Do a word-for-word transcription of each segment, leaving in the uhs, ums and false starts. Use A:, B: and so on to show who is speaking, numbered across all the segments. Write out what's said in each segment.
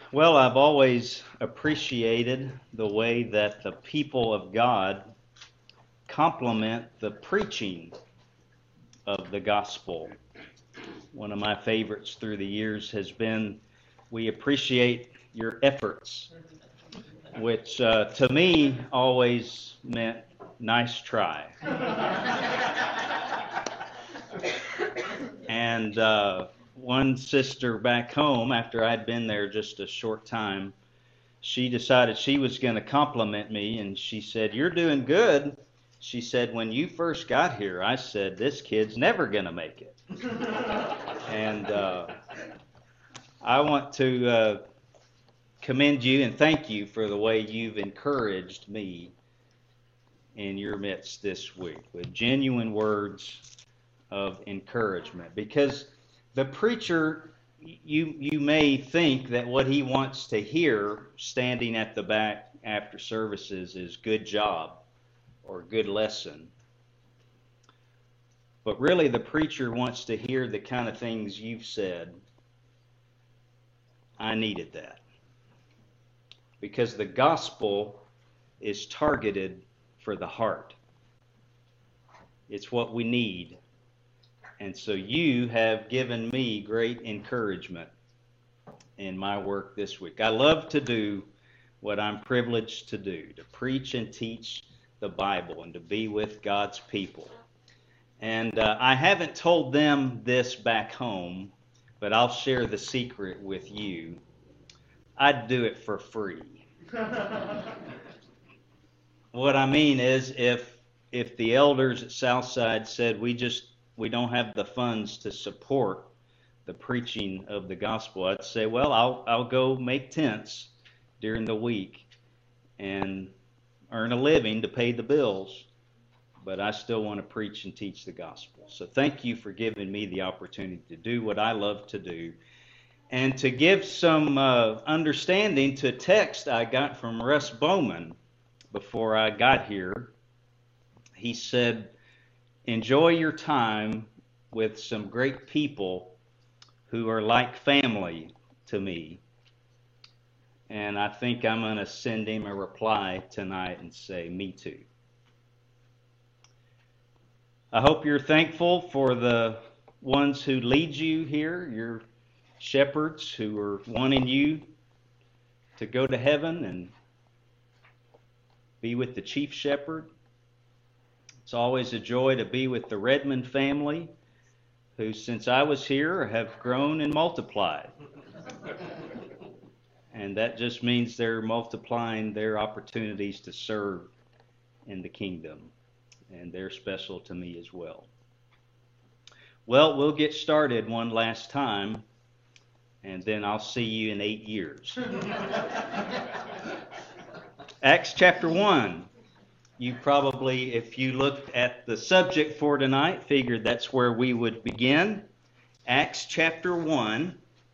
A: Well, I've always appreciated the way that the people of God complement the preaching of the gospel. One of my favorites through the years has been, "We appreciate your efforts," which uh, to me always meant "nice try." And uh, one sister back home, after I'd been there just a short time, she decided she was going to compliment me, and she said, "You're doing good." She said, "When you first got here, I said, this kid's never going to make it." And uh, I want to uh, commend you and thank you for the way you've encouraged me in your midst this week with genuine words of encouragement. Because the preacher, you you may think that what he wants to hear standing at the back after services is "good job" or "good lesson." But really the preacher wants to hear the kind of things you've said. I needed that. Because the gospel is targeted for the heart. It's what we need. And so you have given me great encouragement in my work this week. I love to do what I'm privileged to do, to preach and teach the Bible and to be with God's people. And uh, I haven't told them this back home, but I'll share the secret with you. I'd do it for free. What I mean is, if if the elders at Southside said we just we don't have the funds to support the preaching of the gospel, I'd say, well, I'll I'll go make tents during the week and earn a living to pay the bills, but I still want to preach and teach the gospel. So thank you for giving me the opportunity to do what I love to do. And to give some uh, understanding to a text I got from Russ Bowman before I got here. He said, "Enjoy your time with some great people who are like family to me." And I think I'm going to send him a reply tonight and say, "Me too." I hope you're thankful for the ones who lead you here, your shepherds who are wanting you to go to heaven and be with the chief shepherd. It's always a joy to be with the Redmond family, who since I was here have grown and multiplied. And that just means they're multiplying their opportunities to serve in the kingdom. And they're special to me as well. Well, we'll get started one last time, and then I'll see you in eight years. Acts chapter one. You probably, if you looked at the subject for tonight, figured that's where we would begin. Acts chapter one.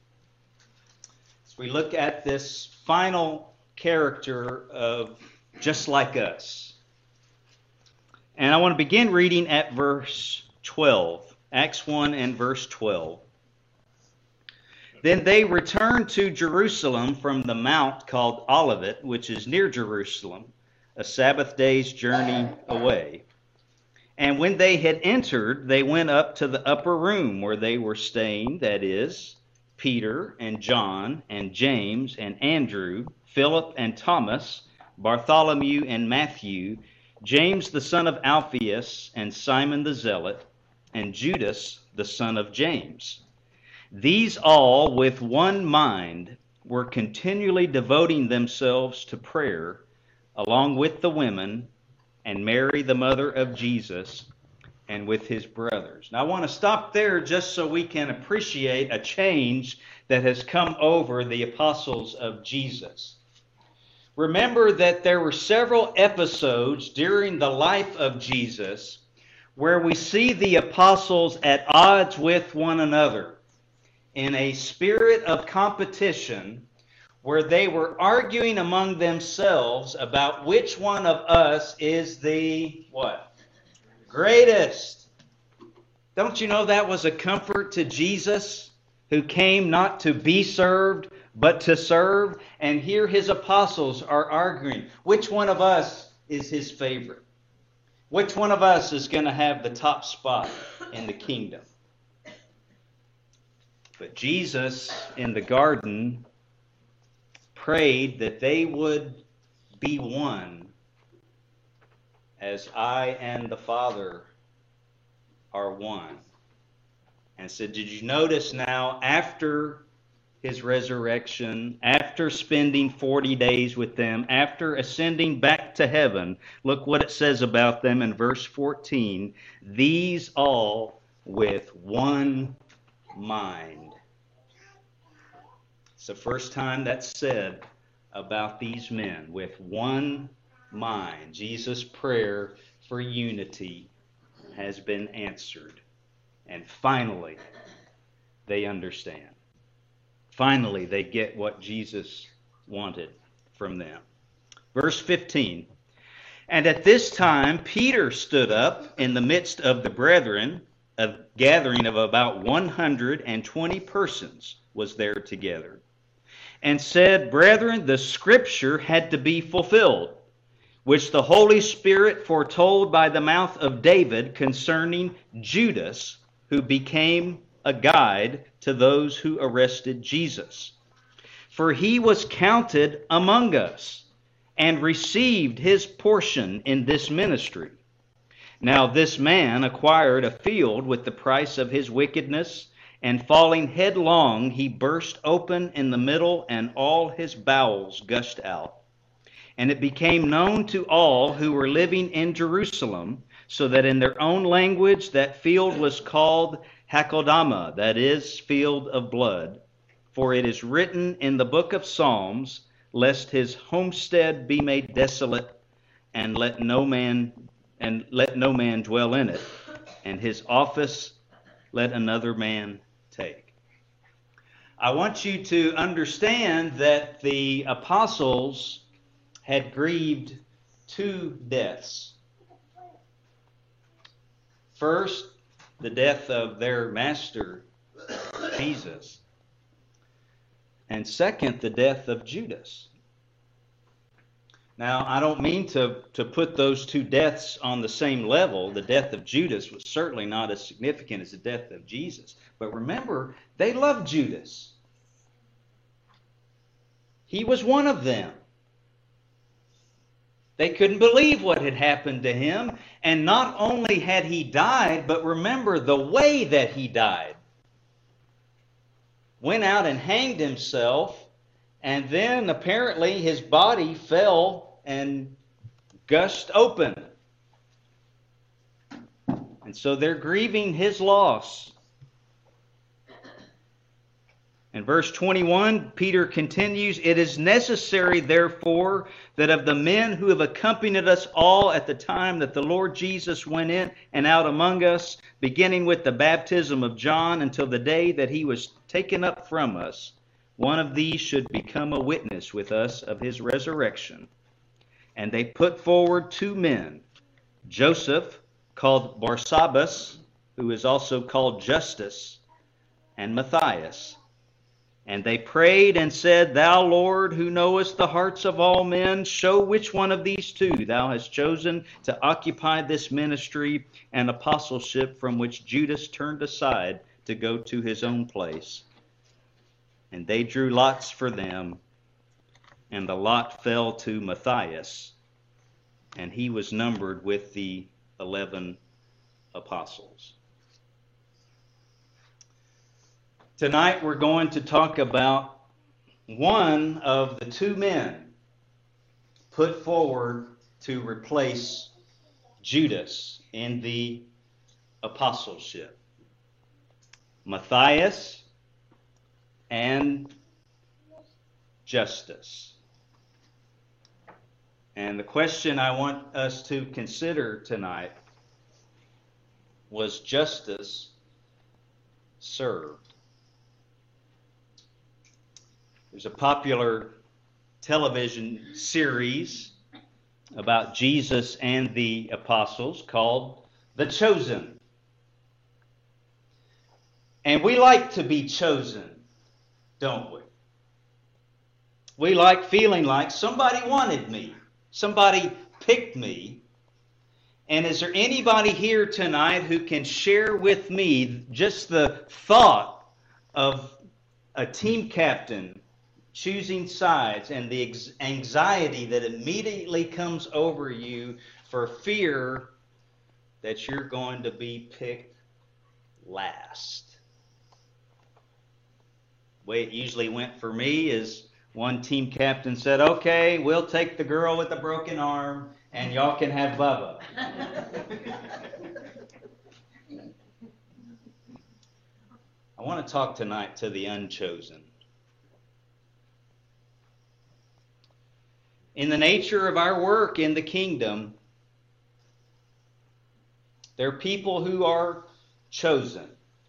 A: As we look at this final character of just like us. And I want to begin reading at verse twelve. Acts one and verse twelve. Then they returned to Jerusalem from the mount called Olivet, which is near Jerusalem, a Sabbath day's journey away. And when they had entered, they went up to the upper room where they were staying, that is, Peter and John and James and Andrew, Philip and Thomas, Bartholomew and Matthew, James the son of Alphaeus and Simon the Zealot, and Judas the son of James. These all, with one mind, were continually devoting themselves to prayer, along with the women, and Mary the mother of Jesus, and with his brothers. Now I want to stop there just so we can appreciate a change that has come over the apostles of Jesus. Remember that there were several episodes during the life of Jesus where we see the apostles at odds with one another in a spirit of competition, where they were arguing among themselves about which one of us is the, what? Greatest. Don't you know that was a comfort to Jesus, who came not to be served, but to serve. And here his apostles are arguing, which one of us is his favorite? Which one of us is going to have the top spot in the kingdom? But Jesus in the garden prayed that they would be one as I and the Father are one. And so did you notice now, after his resurrection, after spending forty days with them, after ascending back to heaven, look what it says about them in verse fourteen. These all with one mind. It's the first time that's said about these men, with one mind. Jesus' prayer for unity has been answered. And finally, they understand. Finally, they get what Jesus wanted from them. Verse fifteen. And at this time, Peter stood up in the midst of the brethren. A gathering of about one hundred twenty persons was there together, and said, Brethren, the scripture had to be fulfilled, which the Holy Spirit foretold by the mouth of David concerning Judas, who became a guide to those who arrested Jesus. For he was counted among us, and received his portion in this ministry. Now this man acquired a field with the price of his wickedness, and falling headlong, he burst open in the middle, and all his bowels gushed out. And it became known to all who were living in Jerusalem, so that in their own language that field was called Hakodama, that is, field of blood. For it is written in the book of Psalms, lest his homestead be made desolate, and let no man and let no man dwell in it, and his office let another man take. I want you to understand that the apostles had grieved two deaths. First, the death of their master, Jesus. And second, the death of Judas. Now, I don't mean to, to put those two deaths on the same level. The death of Judas was certainly not as significant as the death of Jesus. But remember, they loved Judas. He was one of them. They couldn't believe what had happened to him. And not only had he died, but remember the way that he died. Went out and hanged himself, and then apparently his body fell and gushed open. And so they're grieving his loss. In verse twenty-one, Peter continues, It is necessary, therefore, that of the men who have accompanied us all at the time that the Lord Jesus went in and out among us, beginning with the baptism of John until the day that he was taken up from us, one of these should become a witness with us of his resurrection. And they put forward two men, Joseph, called Barsabbas, who is also called Justus, and Matthias. And they prayed and said, Thou, Lord, who knowest the hearts of all men, show which one of these two thou hast chosen to occupy this ministry and apostleship from which Judas turned aside to go to his own place. And they drew lots for them, and the lot fell to Matthias, and he was numbered with the eleven apostles. Tonight we're going to talk about one of the two men put forward to replace Judas in the apostleship. Matthias and Justus. And the question I want us to consider tonight was Justus served? There's a popular television series about Jesus and the apostles called The Chosen. And we like to be chosen, don't we? we like feeling like somebody wanted me. Somebody picked me. And is there anybody here tonight who can share with me just the thought of a team captain choosing sides and the anxiety that immediately comes over you for fear that you're going to be picked last? The way it usually went for me is one team captain said, okay, we'll take the girl with the broken arm and y'all can have Bubba. I want to talk tonight to the unchosen. In the nature of our work in the kingdom, there are people who are chosen.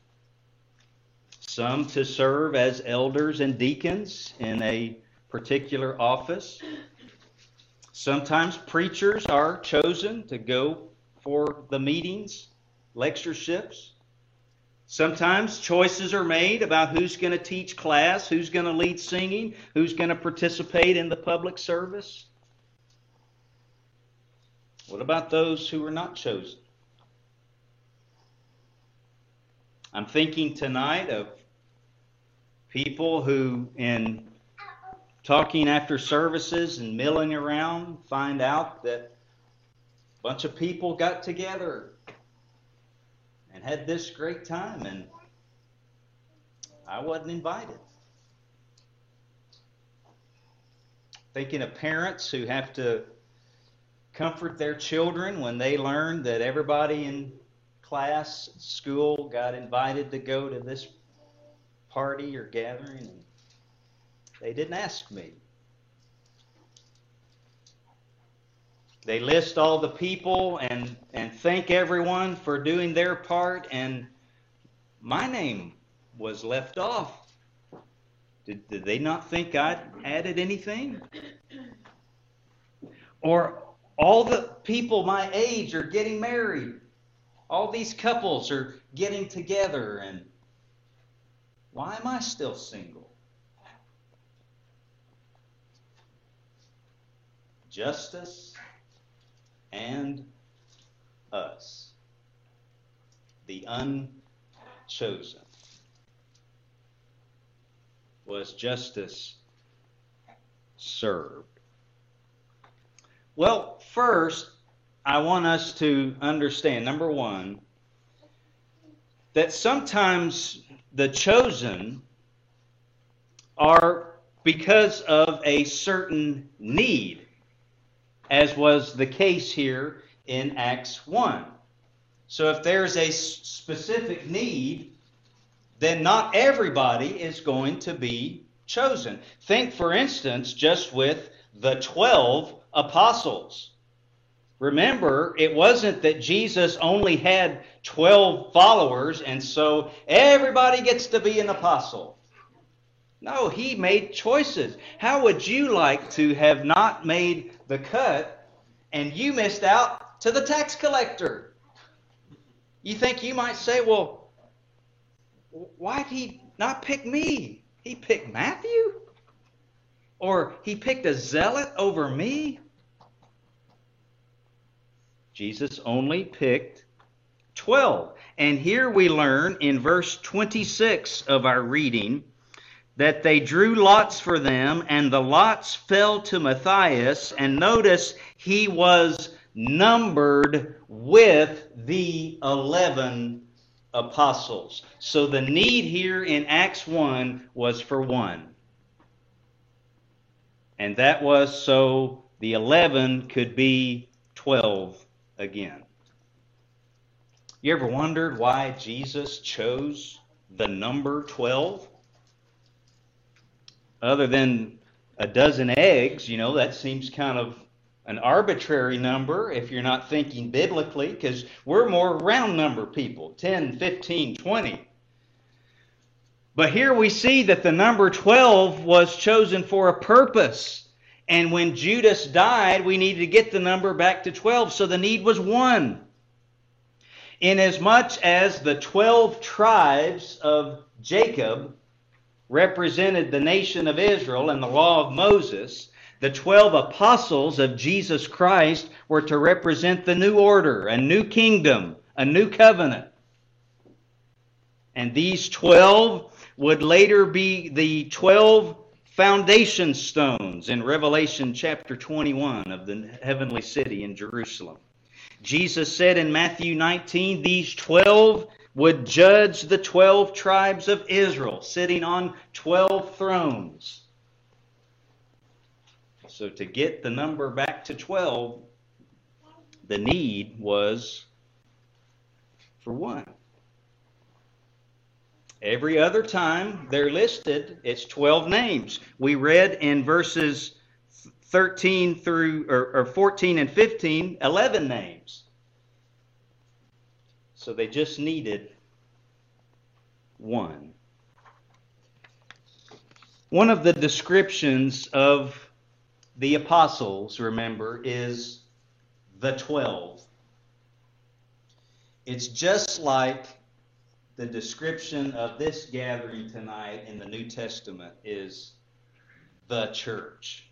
A: Some to serve as elders and deacons in a particular office. Sometimes preachers are chosen to go for the meetings, lectureships. Sometimes choices are made about who's going to teach class, who's going to lead singing, who's going to participate in the public service. What about those who are not chosen? I'm thinking tonight of people who, in talking after services and milling around, find out that a bunch of people got together and had this great time, and I wasn't invited. Thinking of parents who have to comfort their children when they learn that everybody in class, school, got invited to go to this party or gathering, and they didn't ask me. They list all the people and, and thank everyone for doing their part, and my name was left off. Did, did they not think I'd added anything? Or all the people my age are getting married. All these couples are getting together, and why am I still single? Justice and us, the unchosen. Was justice served? Well, first, I want us to understand, number one, that sometimes the chosen are because of a certain need, as was the case here in Acts one. So if there's a specific need, then not everybody is going to be chosen. Think, for instance, just with the twelve apostles. Remember, it wasn't that Jesus only had twelve followers and so everybody gets to be an apostle. No, he made choices. How would you like to have not made the cut and you missed out to the tax collector? You think you might say, well, why'd he not pick me? He picked Matthew? Or he picked a zealot over me? Jesus only picked twelve. And here we learn in verse twenty-six of our reading that they drew lots for them, and the lots fell to Matthias. And notice he was numbered with the eleven apostles. So the need here in Acts one was for one. And that was so the eleven could be twelve again. You ever wondered why Jesus chose the number twelve? Other than a dozen eggs, you know, that seems kind of an arbitrary number if you're not thinking biblically, because we're more round number people, ten, fifteen, twenty. But here we see that the number twelve was chosen for a purpose. And when Judas died, we needed to get the number back to twelve, so the need was one. Inasmuch as the twelve tribes of Jacob represented the nation of Israel and the law of Moses, the twelve apostles of Jesus Christ were to represent the new order, a new kingdom, a new covenant. And these twelve would later be the twelve foundation stones in Revelation chapter twenty-one of the heavenly city in Jerusalem. Jesus said in Matthew nineteen, these twelve would judge the twelve tribes of Israel, sitting on twelve thrones. So to get the number back to twelve, the need was for one. Every other time they're listed, it's twelve names. We read in verses thirteen through, or, or fourteen and fifteen, eleven names. So they just needed one. One of the descriptions of the apostles, remember, is the twelve. It's just like the description of this gathering tonight in the New Testament is the church.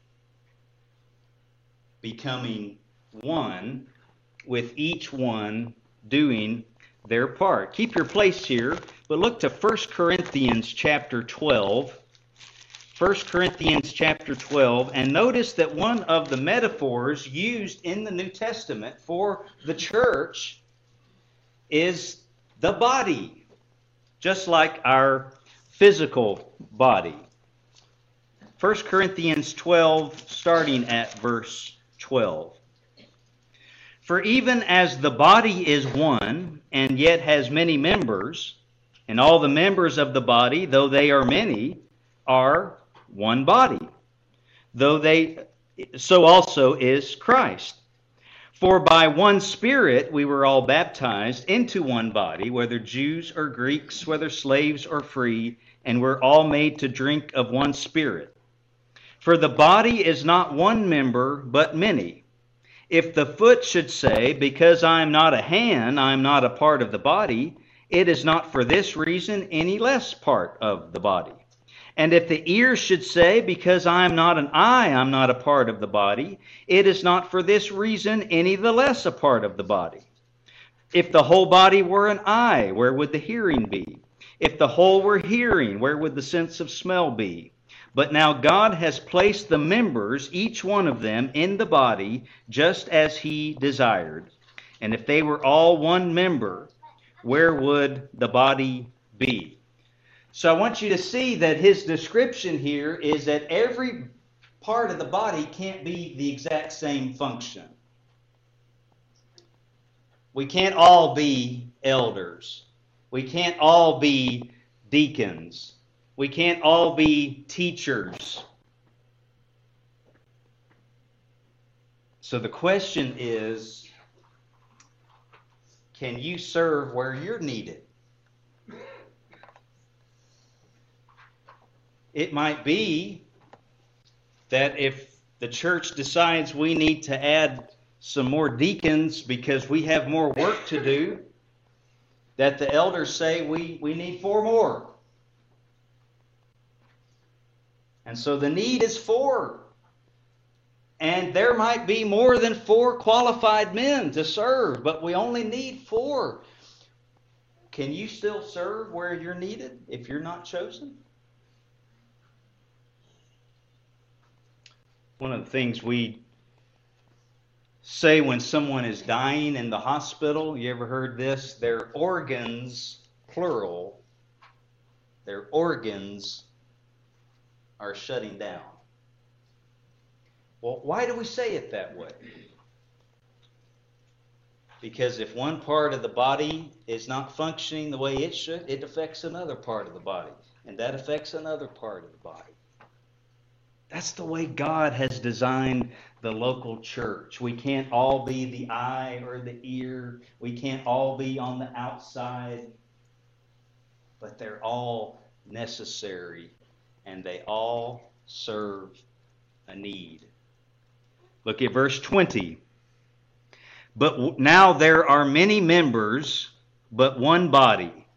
A: Becoming one, with each one doing their part. Keep your place here, but look to First Corinthians chapter twelve. First Corinthians chapter twelve, and notice that one of the metaphors used in the New Testament for the church is the body, just like our physical body. First Corinthians twelve, starting at verse twelve. For even as the body is one, and yet has many members, and all the members of the body, though they are many, are one body, though they, so also is Christ. For by one Spirit we were all baptized into one body, whether Jews or Greeks, whether slaves or free, and we're all made to drink of one Spirit. For the body is not one member, but many. If the foot should say, because I am not a hand, I am not a part of the body, it is not for this reason any less part of the body. And if the ear should say, because I am not an eye, I am not a part of the body, it is not for this reason any the less a part of the body. If the whole body were an eye, where would the hearing be? If the whole were hearing, where would the sense of smell be? But now God has placed the members, each one of them, in the body, just as He desired. And if they were all one member, where would the body be? So I want you to see that his description here is that every part of the body can't be the exact same function. We can't all be elders. We can't all be deacons. We can't all be teachers. So the question is, can you serve where you're needed? It might be that if the church decides we need to add some more deacons because we have more work to do, that the elders say we, we need four more. And so the need is four. And there might be more than four qualified men to serve, but we only need four. Can you still serve where you're needed if you're not chosen? One of the things we say when someone is dying in the hospital, you ever heard this? Their organs, plural, their organs are shutting down. Well, why do we say it that way? Because if one part of the body is not functioning the way it should, it affects another part of the body, and that affects another part of the body. That's the way God has designed the local church. We can't all be the eye or the ear. We can't all be on the outside. But they're all necessary, and they all serve a need. Look at verse twenty. But now there are many members, but one body.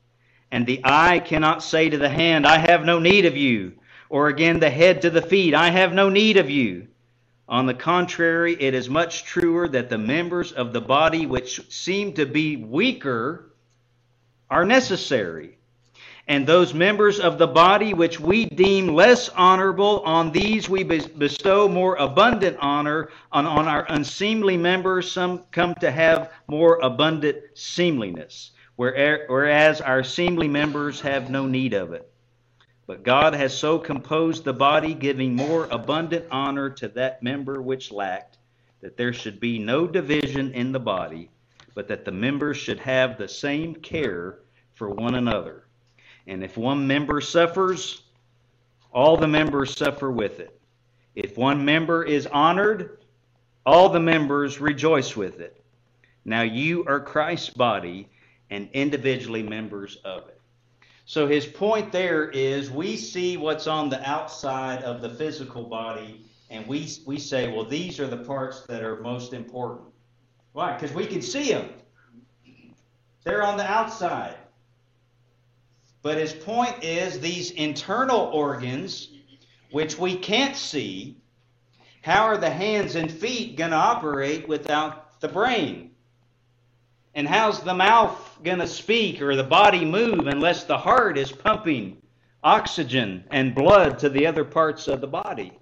A: And the eye cannot say to the hand, I have no need of you. Or again, the head to the feet, I have no need of you. On the contrary, it is much truer that the members of the body which seem to be weaker are necessary. And those members of the body which we deem less honorable, on these we bestow more abundant honor. On, on our unseemly members, some come to have more abundant seemliness, whereas our seemly members have no need of it. But God has so composed the body, giving more abundant honor to that member which lacked, that there should be no division in the body, but that the members should have the same care for one another. And if one member suffers, all the members suffer with it. If one member is honored, all the members rejoice with it. Now you are Christ's body, and individually members of it. So his point there is, we see what's on the outside of the physical body, and we we say, well, these are the parts that are most important. Why? Because we can see them. They're on the outside. But his point is, these internal organs, which we can't see, how are the hands and feet going to operate without the brain? And how's the mouth going to speak or the body move unless the heart is pumping oxygen and blood to the other parts of the body?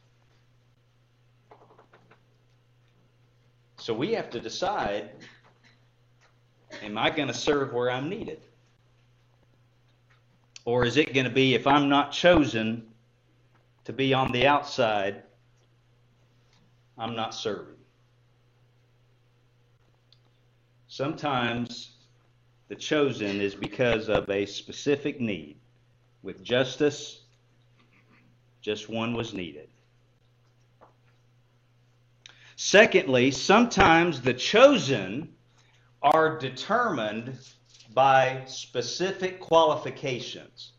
A: So we have to decide, am I going to serve where I'm needed? Or is it going to be, if I'm not chosen to be on the outside, I'm not serving? Sometimes the chosen is because of a specific need. With justice, just one was needed. Secondly, sometimes the chosen are determined by specific qualifications.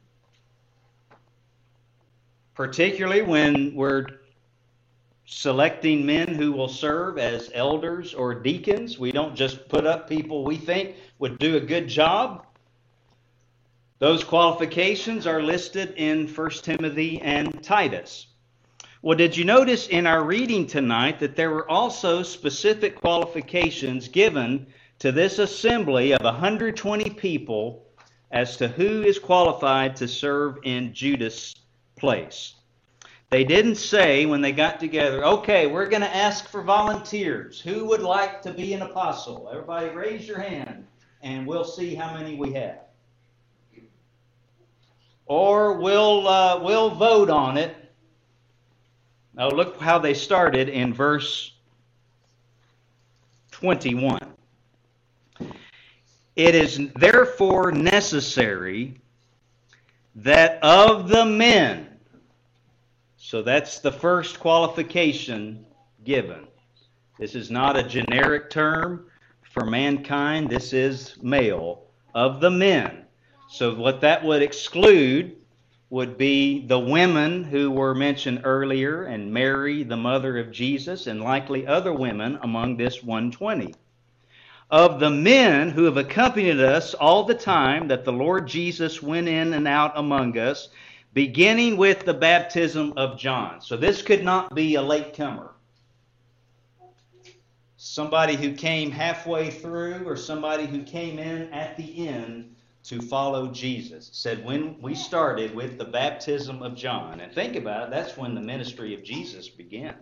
A: Particularly when we're selecting men who will serve as elders or deacons. We don't just put up people we think would do a good job. Those qualifications are listed in First Timothy and Titus. Well, did you notice in our reading tonight that there were also specific qualifications given to this assembly of one hundred twenty people as to who is qualified to serve in Judas' place? They didn't say when they got together, okay, we're going to ask for volunteers. Who would like to be an apostle? Everybody raise your hand, and we'll see how many we have. Or we'll uh, we'll vote on it. Now look how they started in verse twenty-one. It is therefore necessary that of the men, so that's the first qualification given. This is not a generic term for mankind. This is male. Of the men. So what that would exclude would be the women who were mentioned earlier, and Mary, the mother of Jesus, and likely other women among this one hundred twenty. Of the men who have accompanied us all the time that the Lord Jesus went in and out among us, beginning with the baptism of John. So this could not be a latecomer. Somebody who came halfway through or somebody who came in at the end to follow Jesus. It said when we started with the baptism of John. And think about it, that's when the ministry of Jesus began.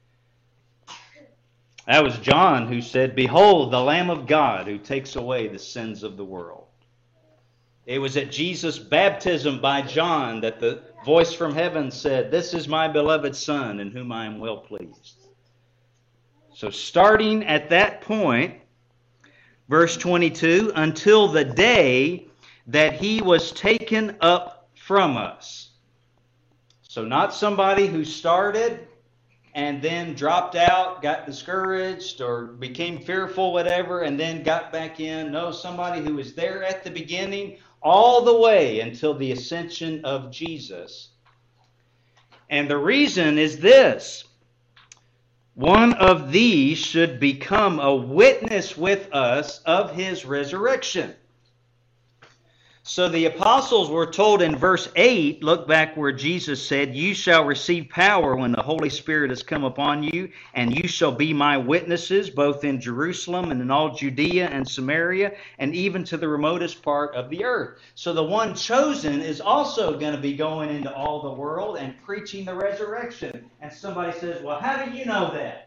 A: That was John who said, "Behold, the Lamb of God who takes away the sins of the world." It was at Jesus' baptism by John that the voice from heaven said, "This is my beloved Son in whom I am well pleased." So starting at that point, verse twenty-two, until the day that he was taken up from us. So not somebody who started and then dropped out, got discouraged, or became fearful, whatever, and then got back in. No, somebody who was there at the beginning all the way until the ascension of Jesus. And the reason is this: one of these should become a witness with us of his resurrection. So the apostles were told in verse eight, look back where Jesus said, "You shall receive power when the Holy Spirit has come upon you, and you shall be my witnesses, both in Jerusalem and in all Judea and Samaria, and even to the remotest part of the earth." So the one chosen is also going to be going into all the world and preaching the resurrection. And somebody says, "Well, how do you know that?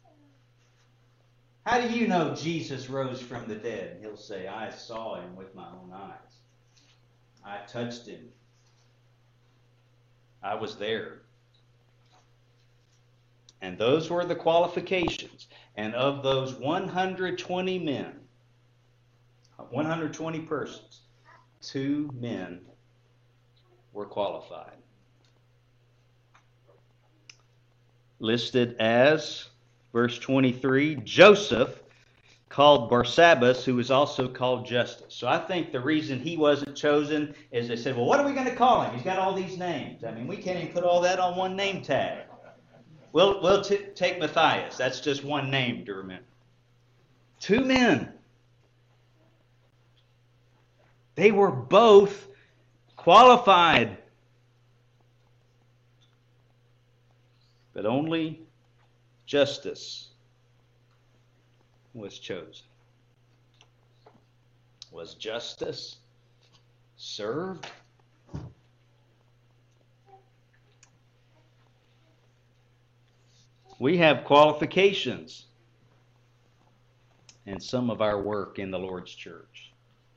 A: How do you know Jesus rose from the dead?" And he'll say, "I saw him with my own eyes. I touched him. I was there." And those were the qualifications. And of those one hundred twenty men, one hundred twenty persons, two men were qualified. Listed as, verse twenty-three, Joseph, called Barsabbas, who was also called Justus. So I think the reason he wasn't chosen is they said, "Well, what are we going to call him? He's got all these names. I mean, we can't even put all that on one name tag. We'll, we'll t- take Matthias. That's just one name to remember." Two men. They were both qualified. But only Justus was chosen. Was Justus served? We have qualifications in some of our work in the Lord's church.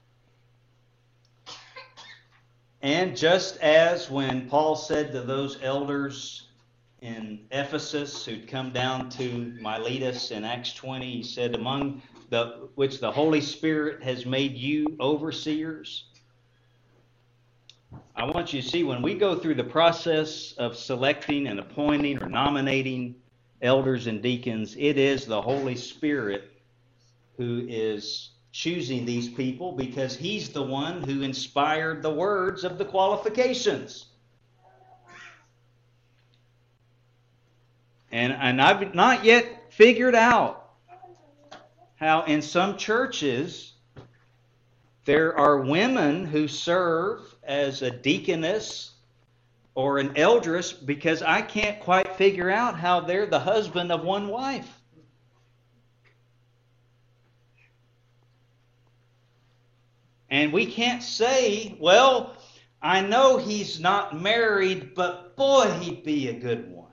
A: And just as when Paul said to those elders in Ephesus who'd come down to Miletus in Acts twenty, he said, "Among the which the Holy Spirit has made you overseers." I want you to see, when we go through the process of selecting and appointing or nominating elders and deacons, it is the Holy Spirit who is choosing these people, because he's the one who inspired the words of the qualifications. And, and I've not yet figured out how in some churches there are women who serve as a deaconess or an eldress, because I can't quite figure out how they're the husband of one wife. And we can't say, "Well, I know he's not married, but boy, he'd be a good one."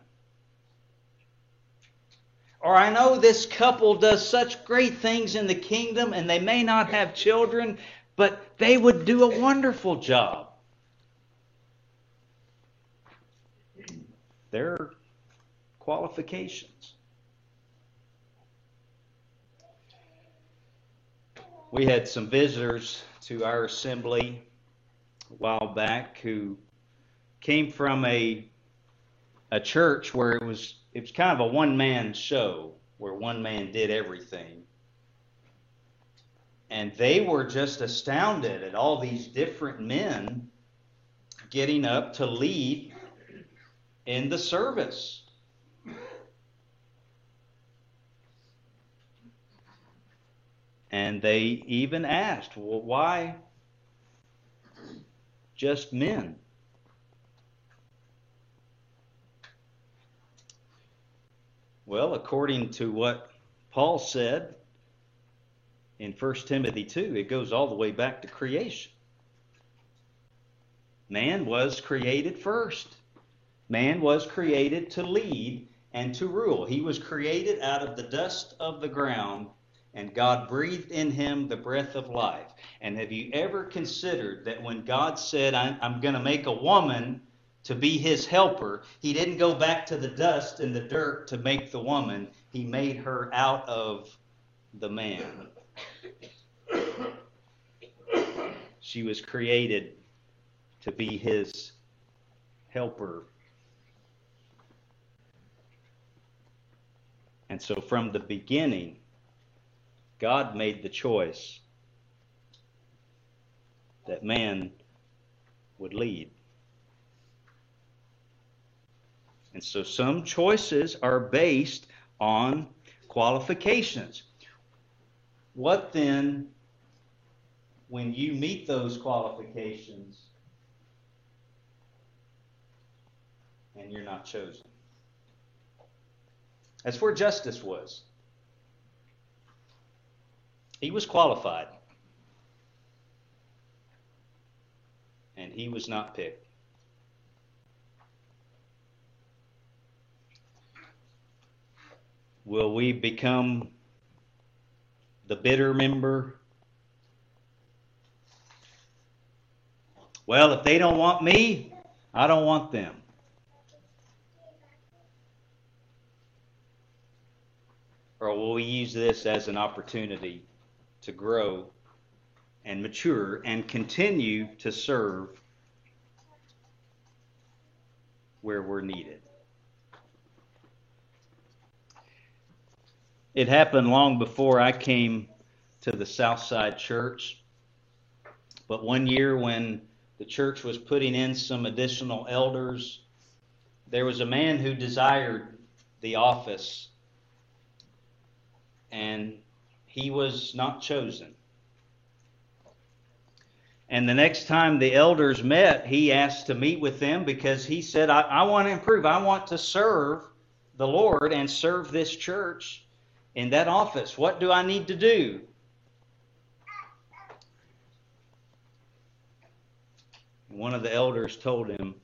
A: Or, "I know this couple does such great things in the kingdom and they may not have children, but they would do a wonderful job." There are qualifications. We had some visitors to our assembly a while back who came from a a church where it was it was kind of a one-man show, where one man did everything. And they were just astounded at all these different men getting up to lead in the service. And they even asked, "Well, why just men?" Well, according to what Paul said in First Timothy two, it goes all the way back to creation. Man was created first. Man was created to lead and to rule. He was created out of the dust of the ground, and God breathed in him the breath of life. And have you ever considered that when God said, "I'm going to make a woman to be his helper," he didn't go back to the dust and the dirt to make the woman. He made her out of the man. She was created to be his helper. And so from the beginning, God made the choice that man would lead. And so some choices are based on qualifications. What then when you meet those qualifications and you're not chosen. That's where Justus was. He was qualified, and he was not picked. Will we become the bitter member? Well, if they don't want me, I don't want them. Or will we use this as an opportunity to grow and mature and continue to serve where we're needed? It happened long before I came to the Southside Church. But one year when the church was putting in some additional elders, there was a man who desired the office, and he was not chosen. And the next time the elders met, he asked to meet with them because he said, I, I want to improve. I want to serve the Lord and serve this church in that office. What do I need to do? One of the elders told him,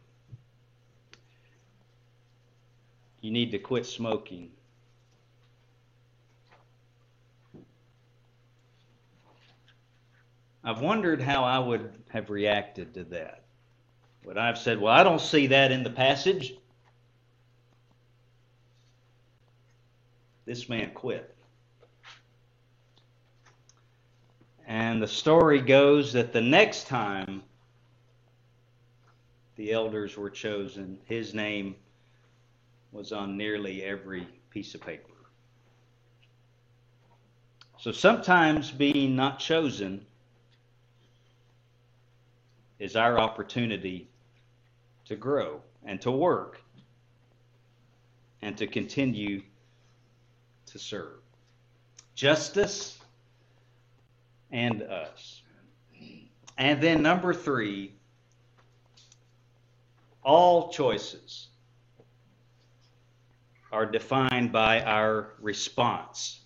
A: you need to quit smoking. I've wondered how I would have reacted to that. Would I have said, well, I don't see that in the passage? This man quit. And the story goes that the next time the elders were chosen, his name was on nearly every piece of paper. So sometimes being not chosen is our opportunity to grow and to work and to continue to serve. Justus and us. And then number three, all choices are defined by our response.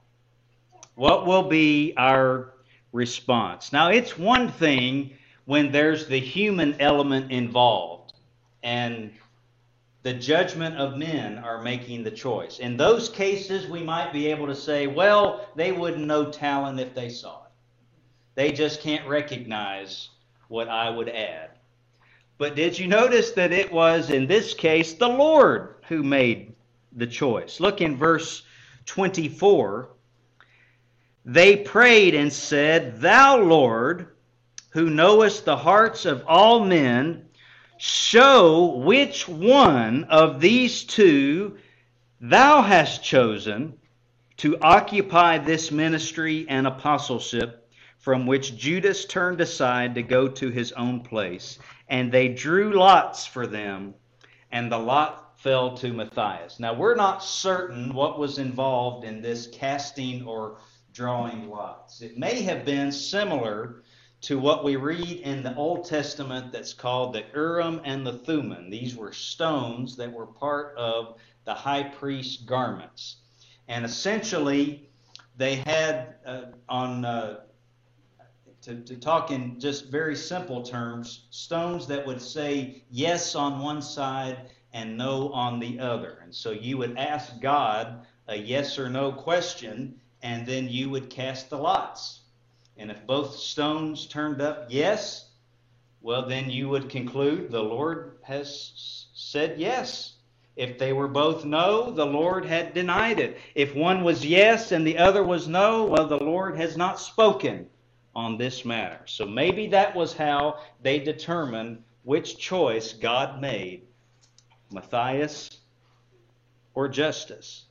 A: What will be our response? Now, it's one thing when there's the human element involved and the judgment of men are making the choice. In those cases, we might be able to say, well, they wouldn't know talent if they saw it. They just can't recognize what I would add. But did you notice that it was, in this case, the Lord who made the choice? Look in verse twenty-four. They prayed and said, Thou, Lord, who knowest the hearts of all men, show which one of these two thou hast chosen to occupy this ministry and apostleship, from which Judas turned aside to go to his own place. And they drew lots for them, and the lot fell to Matthias. Now, we're not certain what was involved in this casting or drawing lots. It may have been similar to what we read in the Old Testament that's called the Urim and the Thummim. These were stones that were part of the high priest's garments. And essentially, they had uh, on... Uh, To, to talk in just very simple terms, stones that would say yes on one side and no on the other. And so you would ask God a yes or no question, and then you would cast the lots. And if both stones turned up yes, well, then you would conclude the Lord has said yes. If they were both no, the Lord had denied it. If one was yes and the other was no, well, the Lord has not spoken on this matter. So maybe that was how they determined which choice God made, Matthias or Justus.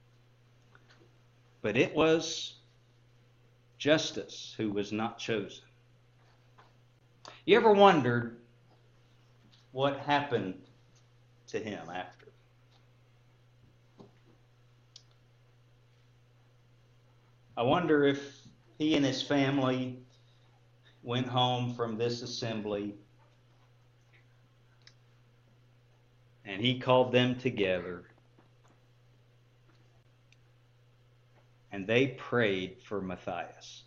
A: But it was Justus who was not chosen. You ever wondered what happened to him after? I wonder if he and his family went home from this assembly, and he called them together, and they prayed for Matthias.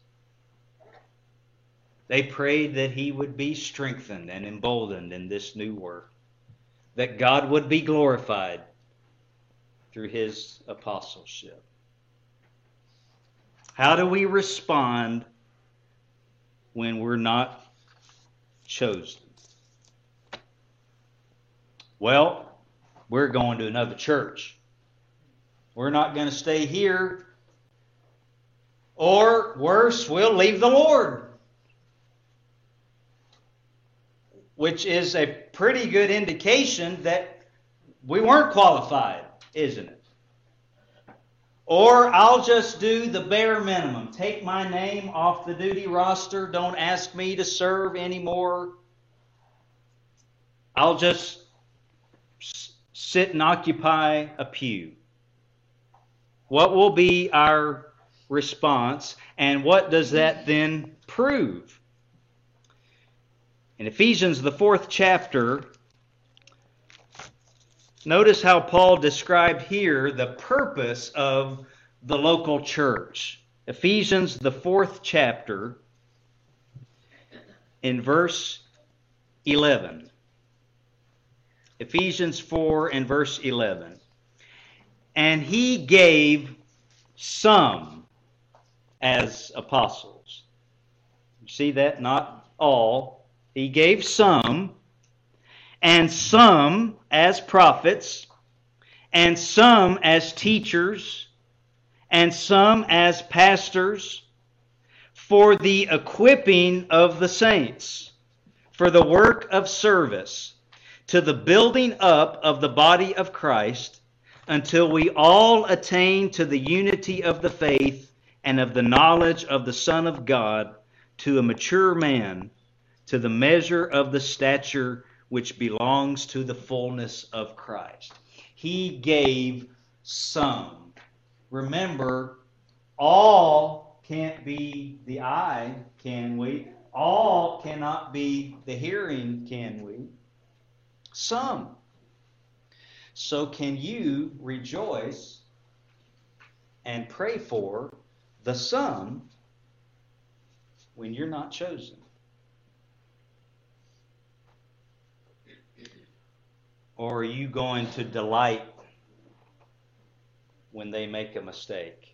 A: They prayed that he would be strengthened and emboldened in this new work, that God would be glorified through his apostleship. How do we respond when we're not chosen? Well, we're going to another church. We're not going to stay here. Or worse, we'll leave the Lord. Which is a pretty good indication that we weren't qualified, isn't it? Or I'll just do the bare minimum. Take my name off the duty roster. Don't ask me to serve anymore. I'll just sit and occupy a pew. What will be our response, and what does that then prove? In Ephesians, the fourth chapter, notice how Paul described here the purpose of the local church. Ephesians, the fourth chapter, in verse eleven. Ephesians four and verse eleven. And he gave some as apostles. You see that? Not all. He gave some, and some as prophets, and some as teachers, and some as pastors, for the equipping of the saints, for the work of service, to the building up of the body of Christ, until we all attain to the unity of the faith and of the knowledge of the Son of God, to a mature man, to the measure of the stature which belongs to the fullness of Christ. He gave some. Remember, all can't be the eye, can we? All cannot be the hearing, can we? Some. So can you rejoice and pray for the some when you're not chosen? Or are you going to delight when they make a mistake?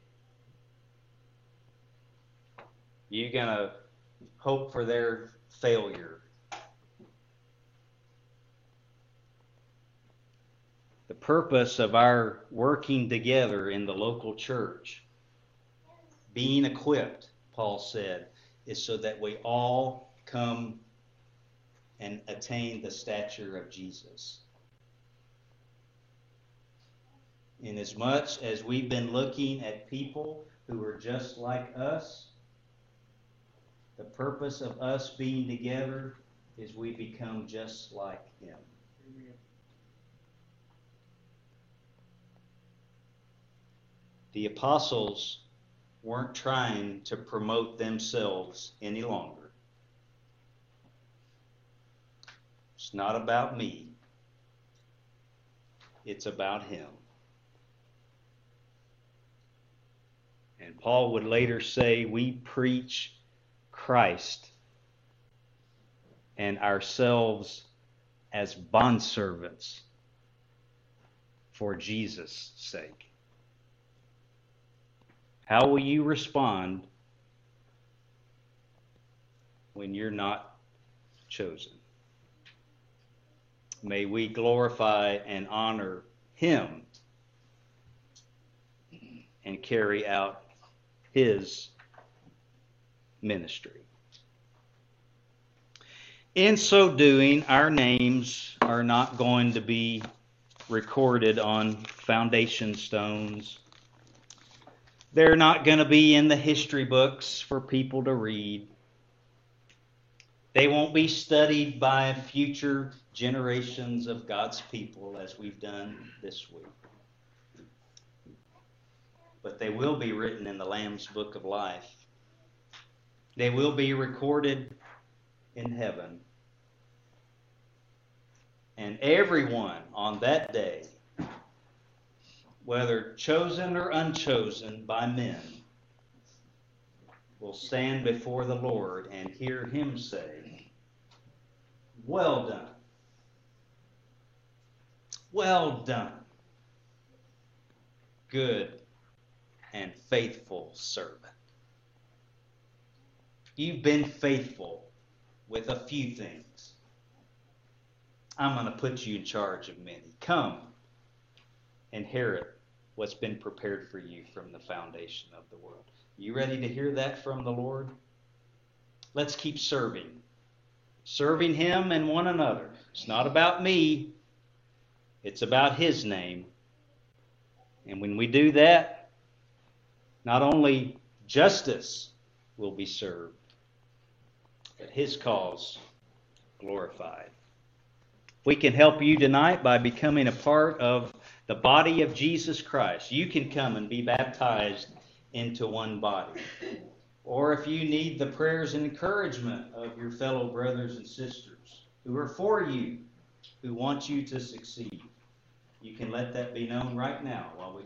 A: You going to hope for their failure? The purpose of our working together in the local church, being equipped, Paul said, is so that we all come and attain the stature of Jesus. Inasmuch as we've been looking at people who are just like us, the purpose of us being together is we become just like him. Amen. The apostles weren't trying to promote themselves any longer. It's not about me. It's about him. And Paul would later say, we preach Christ and ourselves as bondservants for Jesus' sake. How will you respond when you're not chosen? May we glorify and honor him and carry out his ministry. In so doing, our names are not going to be recorded on foundation stones. They're not going to be in the history books for people to read. They won't be studied by future generations of God's people as we've done this week. But they will be written in the Lamb's Book of Life. They will be recorded in heaven. And everyone on that day, whether chosen or unchosen by men, will stand before the Lord and hear him say, "Well done. Well done, good and faithful servant. You've been faithful with a few things. I'm going to put you in charge of many. Come, inherit what's been prepared for you from the foundation of the world." You ready to hear that from the Lord? Let's keep serving. Serving him and one another. It's not about me. It's about his name. And when we do that, not only justice will be served, but his cause glorified. We can help you tonight by becoming a part of the body of Jesus Christ. You can come and be baptized into one body. Or if you need the prayers and encouragement of your fellow brothers and sisters who are for you, who want you to succeed, you can let that be known right now while we